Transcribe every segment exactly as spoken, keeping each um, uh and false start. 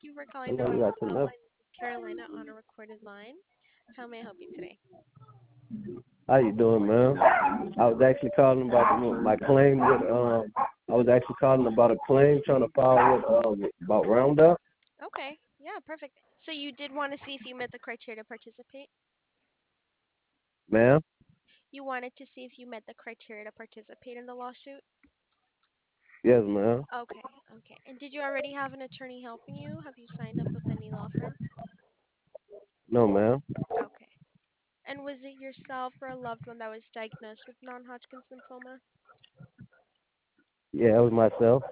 Thank you for calling the You know, you North got to know. Line. This is Carolina on a recorded line. How may I help you today? How you doing, man? I was actually calling about the, my claim with um. I was actually calling about a claim trying to file with um about Roundup, Okay. Yeah, perfect. So you did want to see if you met the criteria to participate? ma'am. You wanted to see if you met the criteria to participate in the lawsuit? Yes, ma'am. Okay, okay. And did you already have an attorney helping you? Have you signed up with any law firm? No, ma'am. Okay. And was it yourself or a loved one that was diagnosed with non-Hodgkin's lymphoma? Yeah, it was myself.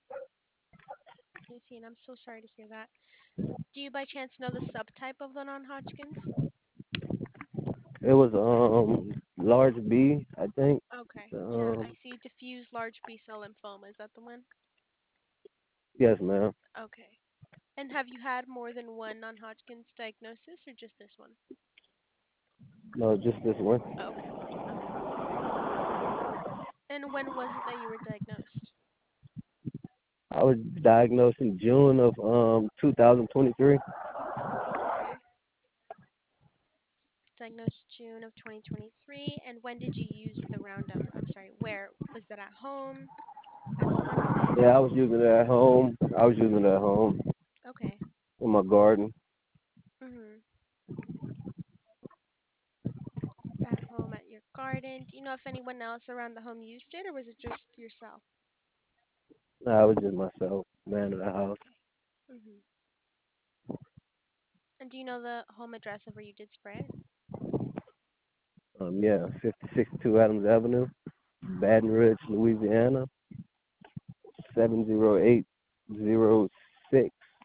I see, and I'm so sorry to hear that. Do you by chance know the subtype of the non-Hodgkin's? It was um large B, I think. Okay. Yeah, Um, I see diffuse large B-cell lymphoma. Is that the one? yes, ma'am. Okay. And have you had more than one non-Hodgkin's diagnosis or just this one? No, just this one. Okay. Okay. And when was it that you were diagnosed? I was diagnosed in June of um two thousand twenty-three. Okay. Diagnosed June of twenty twenty-three. And when did you use the Roundup? I'm sorry, where? Was that at home? At a pharmacy? Yeah, I was using it at home. I was using it at home Okay. in my garden. Mhm. At home at your garden. Do you know if anyone else around the home used it or was it just yourself? No, I was just myself, man of the house. Okay. Mhm. And do you know the home address of where you did spray it? Um, yeah, fifty sixty-two Adams Avenue, Baton Rouge, Louisiana, seven zero eight zero six.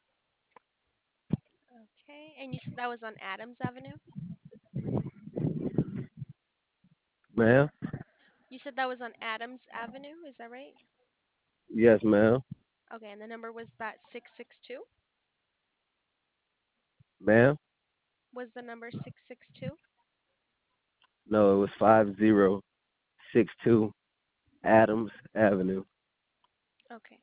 Okay. And you said that was on Adams Avenue? Ma'am? You said that was on Adams Avenue, is that right? Yes, ma'am. Okay, and the number was that six six two? Ma'am? Was the number six six two? No, it was five zero six two Adams Avenue. Okay,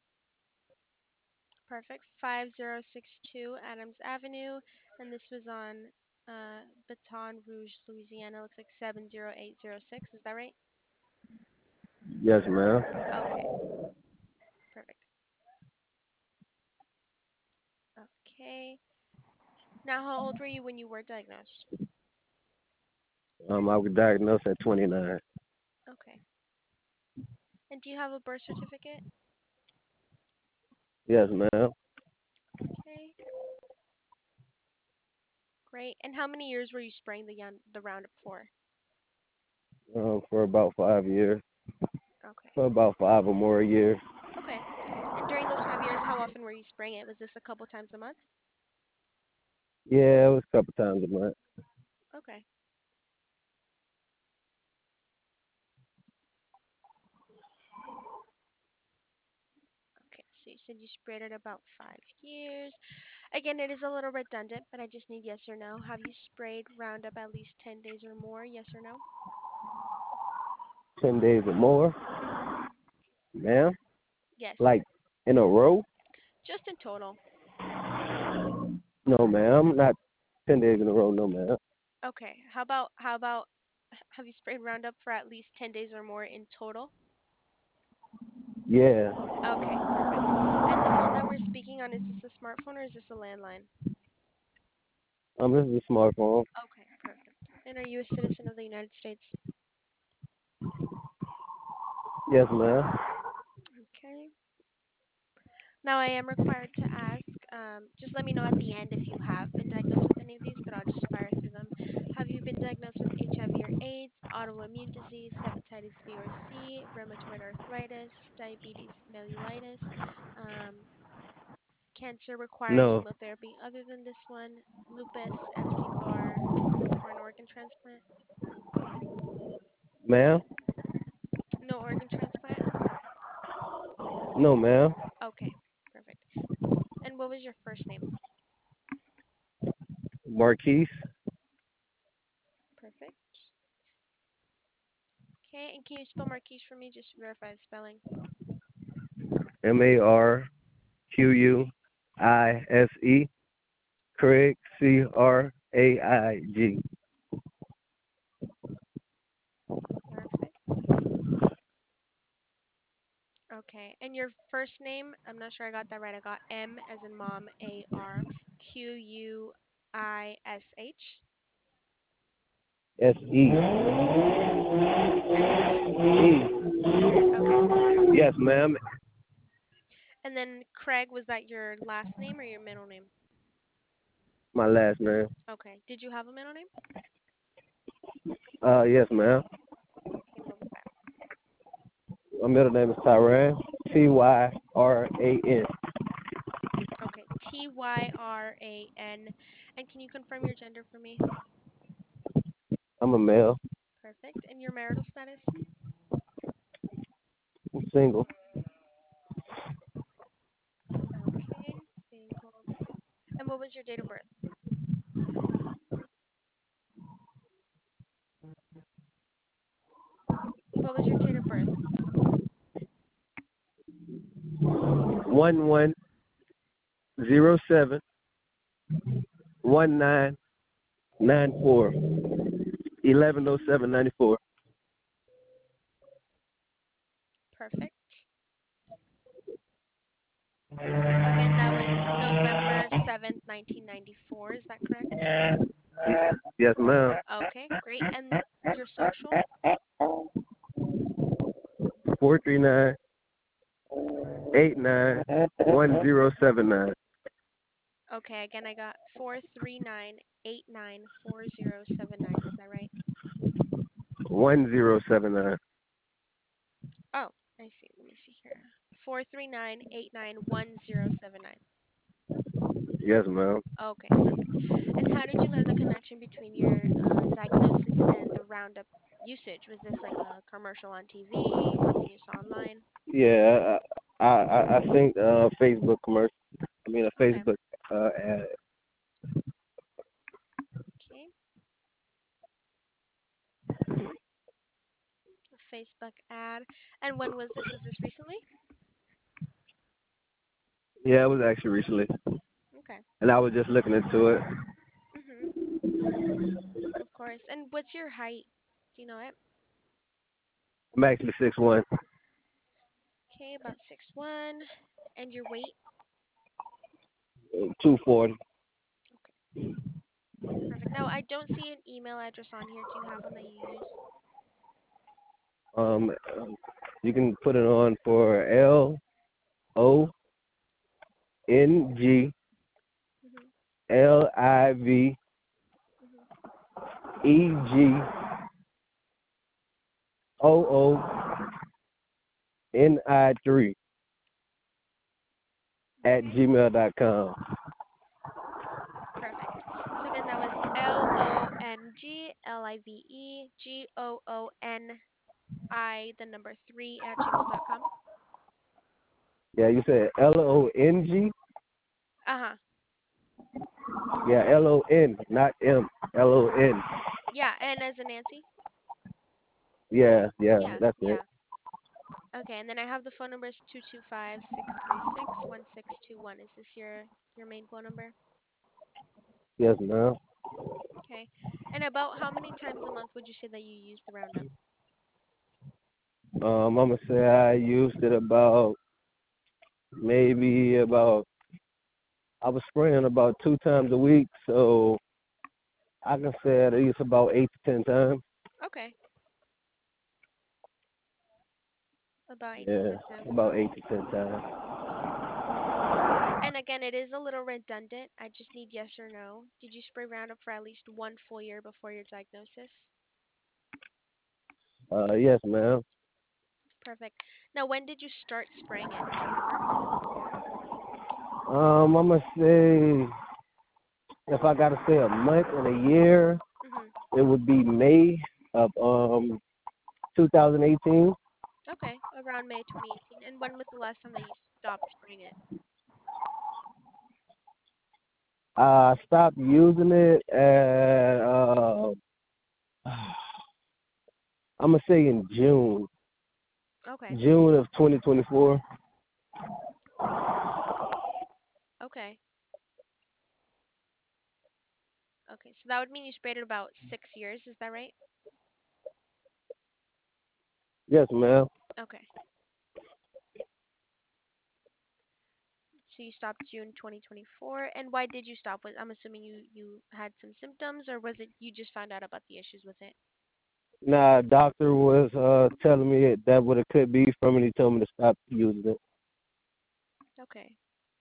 perfect. five zero six two Adams Avenue, and this was on uh, Baton Rouge, Louisiana. Looks like seven zero eight zero six. Is that right? Yes, ma'am. Okay, perfect. Okay. Now, how old were you when you were diagnosed? Um, I was diagnosed at twenty-nine. Okay. And do you have a birth certificate? Yes, ma'am. Okay, great. And how many years were you spraying the yan- the Roundup for? Um, for about five years. Okay. For about five or more years. Okay. And during those five years, how often were you spraying it? Was this a couple times a month? Yeah, it was a couple times a month. Okay. Okay. So you said you sprayed it about five years. Again, it is a little redundant, but I just need yes or no. Have you sprayed Roundup at least ten days or more? Yes or no? Ten days or more. Mm-hmm. Ma'am? Yes. Like in a row? Just in total. No, ma'am. Not ten days in a row, no, ma'am. Okay. How about how about have you sprayed Roundup for at least ten days or more in total? Yeah. Okay, perfect. And the phone that we're speaking on, is this a smartphone or is this a landline? Um, this is a smartphone. Okay, perfect. And are you a citizen of the United States? Yes, ma'am. Okay. Now, I am required to ask, um, just let me know at the end if you have been diagnosed with any of these, but I'll just fire through them. Have you been diagnosed with H I V or AIDS, autoimmune disease, hepatitis B or C, rheumatoid arthritis, diabetes mellitus, um, cancer requiring No. chemotherapy other than this one, lupus, M C C A R, or an organ transplant? Ma'am? No organ transplant? No, ma'am. Okay, perfect. And what was your first name? Marquise? Perfect. Okay, and can you spell Marquise for me just to verify the spelling? M A R Q U I S E. Craig, C R A I G. Perfect. Okay. And your first name, I'm not sure I got that right. I got M as in mom, A R Q U I S H. S E. S E. E. Okay. Yes, ma'am. And then Craig, was that your last name or your middle name? My last name. Okay. Did you have a middle name? Uh, yes, ma'am. Okay, what was that? My middle name is Tyran. T Y R A N. Okay. T Y R A N. And can you confirm your gender for me? I'm a male. Perfect. And your marital status? I'm single. Okay. Single. And what was your date of birth? What was your date of birth? One one zero seven one nine nine four. Eleven oh seven ninety four. Perfect. Again, that was November seventh, nineteen ninety-four. Is that correct? Yes, ma'am. Okay, great. And your social? Four three nine eight nine one zero seven nine. Okay, again, I got four three nine eight nine four zero seven nine. Is that right? One zero seven nine. Oh, I see. Let me see here. Four three nine eight nine one zero seven nine. Yes, ma'am. Okay, perfect. And how did you learn the connection between your uh, diagnosis and the Roundup usage? Was this like a commercial on T V, something you saw online? Yeah, I I I I think uh Facebook commercial. I mean a Okay, Facebook uh ad. okay. A Facebook ad. And when was this? Was this recently? Yeah, it was actually recently, Okay. and I was just looking into it. Mhm. Of course. And what's your height? Do you know it? I'm actually six one, Okay, about six one. And your weight? two forty. Okay, perfect. Now I don't see an email address on here. Do you have one that you use? Um, you can put it on for L O N G Mhm. L I V Mhm. E G O O N I three at Okay. gmail dot com. Perfect. So again, that was L O N G L I V E G O O N I, the number three at gmail dot com. Yeah, you said L O N G. Uh huh. Yeah, L O N, not M. L O N. Yeah, and as in Nancy. Yeah, yeah, Yeah, that's it. yeah. Okay, and then I have the phone numbers two two five six three six one six two one. Is this your your main phone number? Yes, ma'am. Okay. And about how many times a month would you say that you use the Roundup? Um, I'm gonna say I used it about maybe about I was spraying about two times a week, so I can say at least about eight to ten times. Okay, about eight to Yeah, ten times a about month. eight to ten times. Okay, perfect. And again, it is a little redundant. I just need yes or no. Did you spray Roundup for at least one full year before your diagnosis? Uh, yes, ma'am. Perfect. Now, when did you start spraying it? Do you remember? Um, I'm gonna say if I gotta say a month and a year, Mhm. it would be May of um two thousand eighteen. Okay, around May twenty eighteen. And when was the last time that you stopped spraying it? I stopped using it at uh, I'm gonna say in June, Okay. June of twenty twenty-four. Okay. Okay. So that would mean you sprayed it about six years. Is that right? Yes, ma'am. Okay. So you stopped June twenty twenty-four. And why did you stop? Was I'm assuming you you had some symptoms, or was it you just found out about the issues with it? Nah, doctor was uh telling me that what it could be from, and he told me to stop using it. Okay.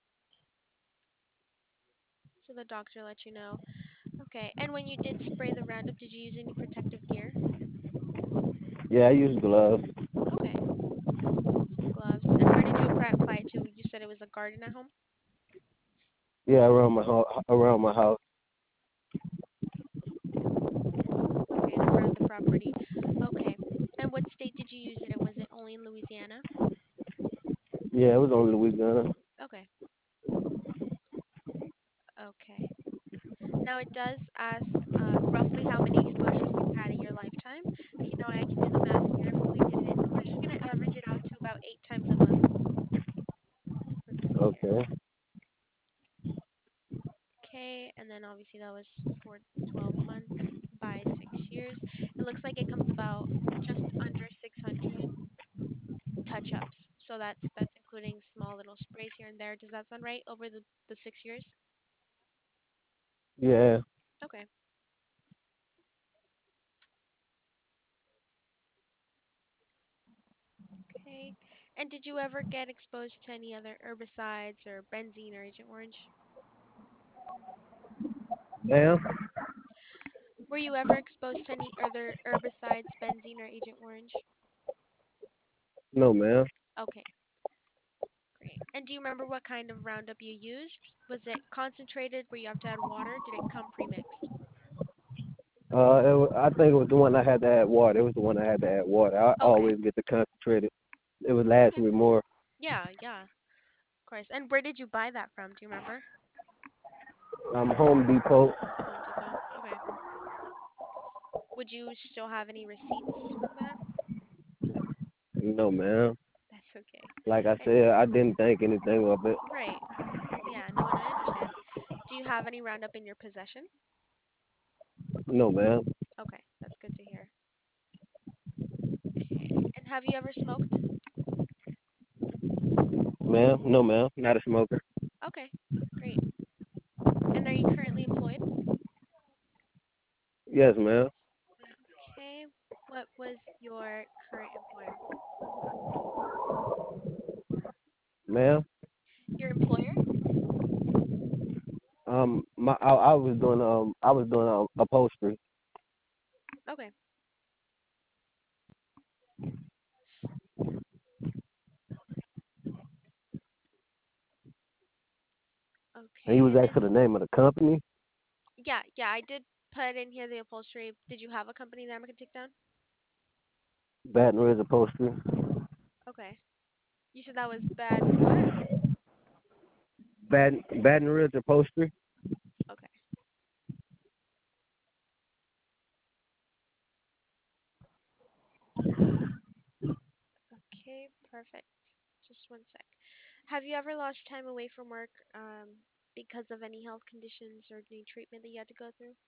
So the doctor let you know. Okay. And when you did spray the Roundup, did you use any protective gear? Yeah, I use gloves. Okay. Gloves. And where did you apply apply it to? You said it was a garden at home? Yeah, around my ho- around my house. Okay, and around the property. Okay. And what state did you use it in? Was it only in Louisiana? Yeah, it was on Louisiana. Okay. Okay. Now it does ask uh, roughly how many exposures you've had in your lifetime. If you know, I can do the math here. If we did it, we're just gonna average it out to about eight times a month. Let's see here. Okay. Okay, and then obviously that was for twelve months by six years. It looks like it comes about just under six hundred touch-ups. So that's that's including small little sprays here and there. Does that sound right over the the six years? Yeah. Okay. Okay. And did you ever get exposed to any other herbicides or benzene or Agent Orange? Ma'am? Were you ever exposed to any other herbicides, benzene or Agent Orange? No, ma'am. Okay, great. And do you remember what kind of Roundup you used? Was it concentrated where you have to add water? Did it come pre-mixed? Uh, it was, I think it was the one I had to add water. It was the one I had to add water. I Okay. always get the concentrated. It would last Okay. me more. Yeah, yeah, of course. And where did you buy that from? Do you remember? I'm Home Depot. Home Depot. Okay. Would you still have any receipts from that? No, ma'am. That's okay. Like I And said, I didn't think anything of it. right. Yeah, no, and I understand. Do you have any Roundup in your possession? No, ma'am. Okay, that's good to hear. Okay. And have you ever smoked? Ma'am? No, ma'am. Not a smoker. Okay, great. And are you currently employed? Yes, ma'am. Okay. What was your current employer? Ma'am? Your employer? Um, my I, I was doing um I was doing um, upholstery. Okay. And he Okay. was And is asking the name of the company, yeah, yeah, I did put in here the upholstery. Did you have a company that I could take down? Baton Rouge Upholstery. Okay. You said that was bad what? Baton Baton Rouge Upholstery. Okay. Okay, perfect. Just one sec. Have you ever lost time away from work um because of any health conditions or any treatment that you had to go through?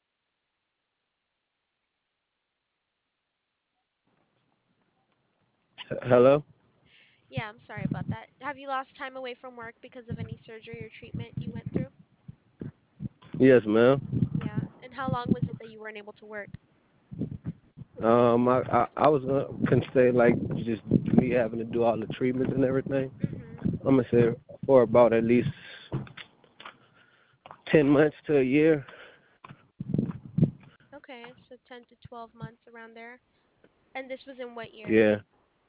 H- Hello. Yeah, I'm sorry about that. Have you lost time away from work because of any surgery or treatment you went through? Yes, ma'am. Yeah. And how long was it that you weren't able to work? Um, I I, I was gonna can say like just me having to do all the treatments and everything. Mhm. I'm gonna say for about at least ten months to a year. Okay, so ten to twelve months around there. And this was in what year? Yeah.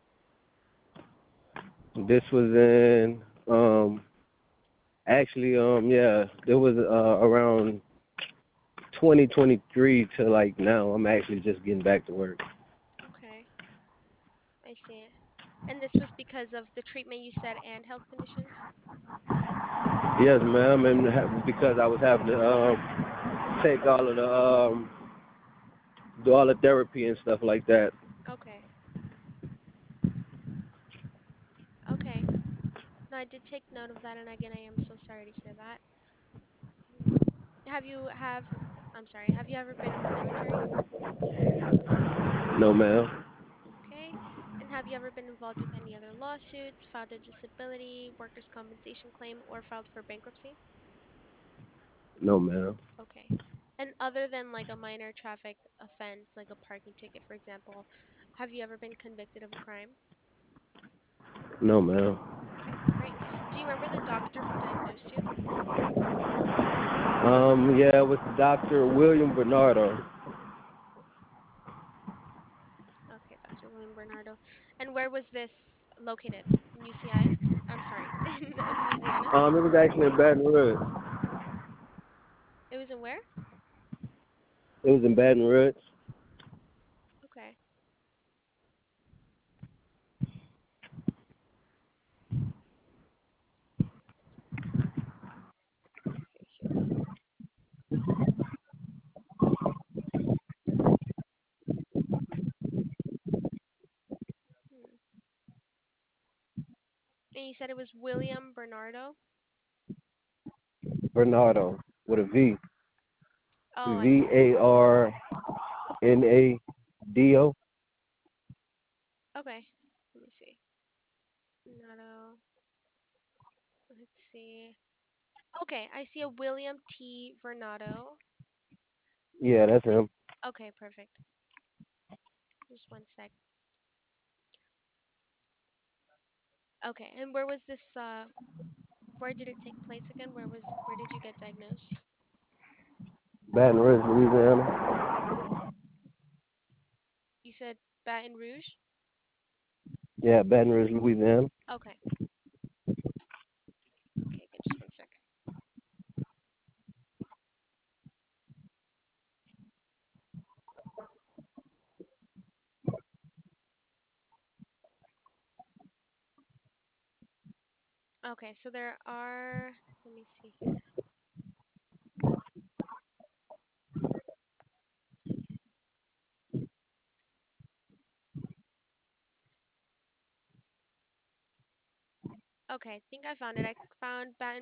This was in um actually um yeah it was uh around twenty twenty-three to like now. I'm actually just getting back to work. Okay, I see. And this was because of the treatment you said and health conditions? Yes, ma'am, and ha- because I was having to um take all of the um do all the therapy and stuff like that. Okay. Okay. No, I did take note of that, and again, I am so sorry to hear that. Mm. Have you have I'm sorry, have you ever been in the military? No, ma'am. Okay. And have you ever been involved with any other lawsuits, filed a disability, workers' compensation claim, or filed for bankruptcy? No, ma'am. Okay. And other than like a minor traffic offense, like a parking ticket, for example, have you ever been convicted of a crime? No, ma'am. Okay, great. Do you remember the doctor who diagnosed you? Um, yeah, it was Doctor William Bernardo. Okay, doctor William Bernardo. And where was this located? In U C I? I'm sorry, in Louisiana? Um, it was actually in Baton Rouge. It was in where? It was in Baton Rouge. Okay. Okay, here. Hmm. And you said it was William Bernardo? Bernardo with a V. Oh, I V see. A R N A D O. Okay. Let me see. Bernardo. Let's see. Okay, I see a William T. Bernardo. Yeah, that's him. Okay, perfect. Just one sec. Okay, and where was this uh where did it take place again? Where was where did you get diagnosed? Baton Rouge, Louisiana. You said Baton Rouge? Yeah, Baton Rouge, Louisiana. Okay. Okay, good. Just one sec. Okay, so there are, let me see here. Okay, I think I found it. I found Baton